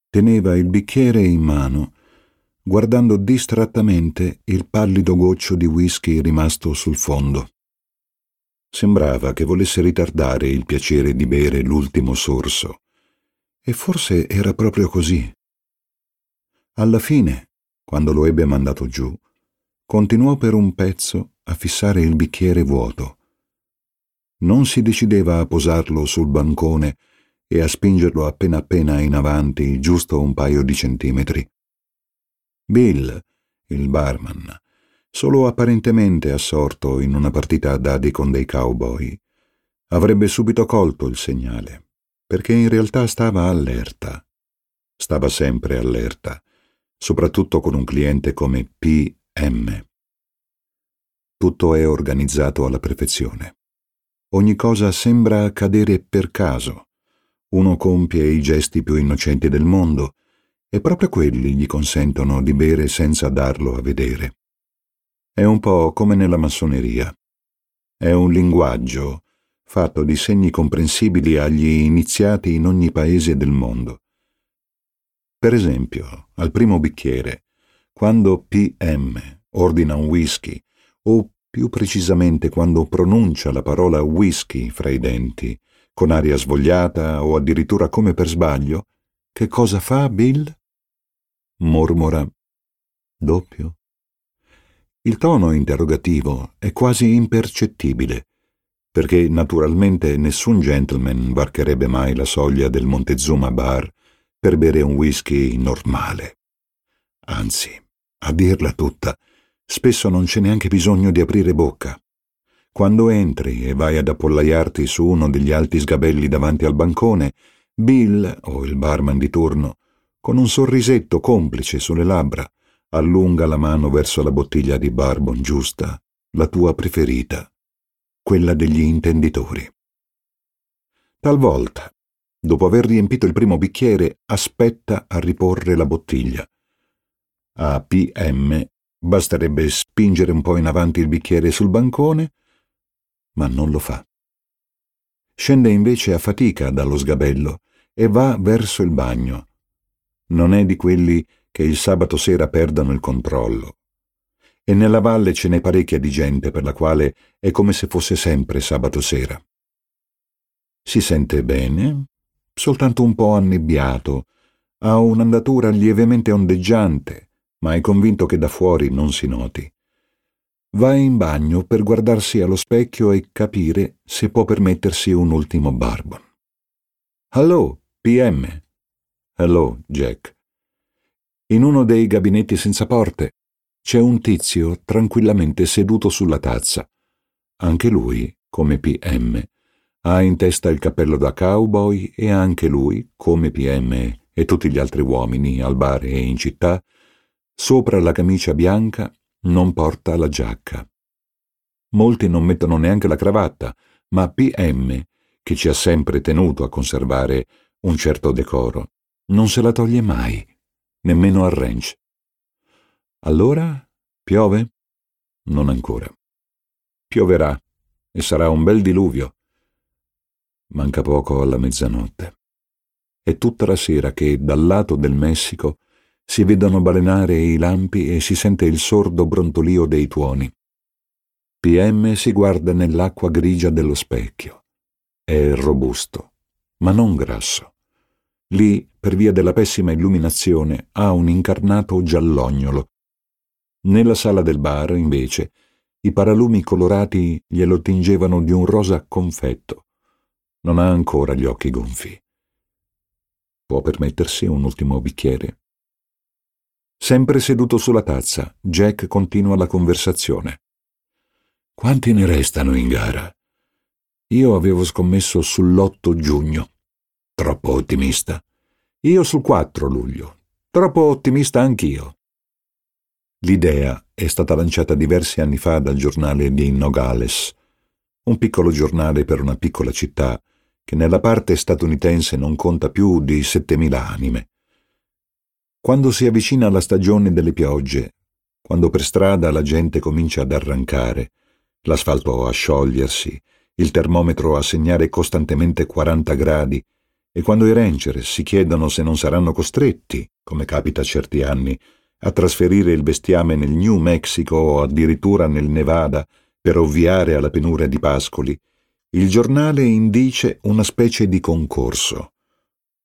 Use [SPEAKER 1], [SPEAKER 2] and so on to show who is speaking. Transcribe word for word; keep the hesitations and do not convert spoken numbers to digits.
[SPEAKER 1] Teneva il bicchiere in mano, guardando distrattamente il pallido goccio di whisky rimasto sul fondo. Sembrava che volesse ritardare il piacere di bere l'ultimo sorso, e forse era proprio così. Alla fine, quando lo ebbe mandato giù, continuò per un pezzo a fissare il bicchiere vuoto. Non si decideva a posarlo sul bancone e a spingerlo appena appena in avanti, giusto un paio di centimetri. Bill, il barman, solo apparentemente assorto in una partita a dadi con dei cowboy, avrebbe subito colto il segnale, perché in realtà stava allerta. Stava sempre allerta, soprattutto con un cliente come P M. Tutto è organizzato alla perfezione. Ogni cosa sembra accadere per caso. Uno compie i gesti più innocenti del mondo e proprio quelli gli consentono di bere senza darlo a vedere. È un po' come nella massoneria. È un linguaggio fatto di segni comprensibili agli iniziati in ogni paese del mondo. Per esempio, al primo bicchiere, quando P M ordina un whisky, o più precisamente quando pronuncia la parola whisky fra i denti, con aria svogliata o addirittura come per sbaglio, che cosa fa Bill? Mormora doppio. Il tono interrogativo è quasi impercettibile, perché naturalmente nessun gentleman varcherebbe mai la soglia del Montezuma Bar per bere un whisky normale. Anzi, a dirla tutta, spesso non c'è neanche bisogno di aprire bocca. Quando entri e vai ad appollaiarti su uno degli alti sgabelli davanti al bancone, Bill, o il barman di turno, con un sorrisetto complice sulle labbra, allunga la mano verso la bottiglia di bourbon giusta, la tua preferita, quella degli intenditori. Talvolta, dopo aver riempito il primo bicchiere, aspetta a riporre la bottiglia. A P M basterebbe spingere un po' in avanti il bicchiere sul bancone, ma non lo fa. Scende invece a fatica dallo sgabello e va verso il bagno. Non è di quelli che il sabato sera perdono il controllo. E nella valle ce n'è parecchia di gente per la quale è come se fosse sempre sabato sera. Si sente bene, soltanto un po' annebbiato, ha un'andatura lievemente ondeggiante, ma è convinto che da fuori non si noti. Va in bagno per guardarsi allo specchio e capire se può permettersi un ultimo bourbon. «Hello, P M!» «Hello, Jack!» In uno dei gabinetti senza porte c'è un tizio tranquillamente seduto sulla tazza. Anche lui, come P M, ha in testa il cappello da cowboy e anche lui, come P M e tutti gli altri uomini al bar e in città, sopra la camicia bianca non porta la giacca. Molti non mettono neanche la cravatta, ma P M, che ci ha sempre tenuto a conservare un certo decoro, non se la toglie mai, nemmeno al ranch. Allora, piove? Non ancora. Pioverà, e sarà un bel diluvio. Manca poco alla mezzanotte. È tutta la sera che, dal lato del Messico, si vedono balenare i lampi e si sente il sordo brontolio dei tuoni. P M si guarda nell'acqua grigia dello specchio. È robusto, ma non grasso. Lì, per via della pessima illuminazione, ha un incarnato giallognolo. Nella sala del bar, invece, i paralumi colorati glielo tingevano di un rosa confetto. Non ha ancora gli occhi gonfi. Può permettersi un ultimo bicchiere? Sempre seduto sulla tazza, Jack continua la conversazione. «Quanti ne restano in gara? Io avevo scommesso sull'otto giugno. Troppo ottimista. Io sul quattro luglio. Troppo ottimista anch'io». L'idea è stata lanciata diversi anni fa dal giornale di Nogales, un piccolo giornale per una piccola città che nella parte statunitense non conta più di settemila anime. Quando si avvicina la stagione delle piogge, quando per strada la gente comincia ad arrancare, l'asfalto a sciogliersi, il termometro a segnare costantemente quaranta gradi e quando i ranger si chiedono se non saranno costretti, come capita certi anni, a trasferire il bestiame nel New Mexico o addirittura nel Nevada per ovviare alla penuria di pascoli, il giornale indice una specie di concorso.